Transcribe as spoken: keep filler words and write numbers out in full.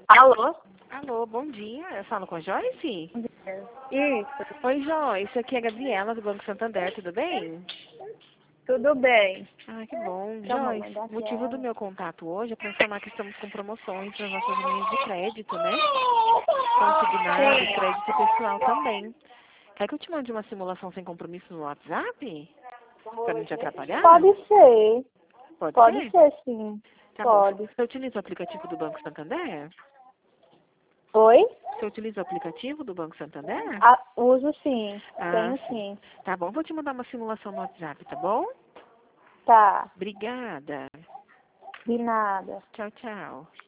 Alô? Alô, bom dia. Eu falo com a Joyce? Isso, Oi, Joyce. Aqui é a Gabriela, do Banco Santander. Tudo bem? tudo bem. Ah, que bom. Tá bom, Joyce, mãe, dá o motivo do certo. meu contato hoje é para informar que estamos com promoções nas nossas linhas de crédito, né? Consignado e crédito pessoal também. Quer que eu te mande uma simulação sem compromisso no WhatsApp? Para não te atrapalhar? Pode ser, Pode pode ser? ser sim, Tá bom. pode. Você utiliza o aplicativo do Banco Santander? Oi? Você utiliza o aplicativo do Banco Santander? Ah, uso sim, Ah, tenho sim. sim. Tá bom, vou te mandar uma simulação no WhatsApp, tá bom? Tá, Obrigada. de nada. Tchau, tchau.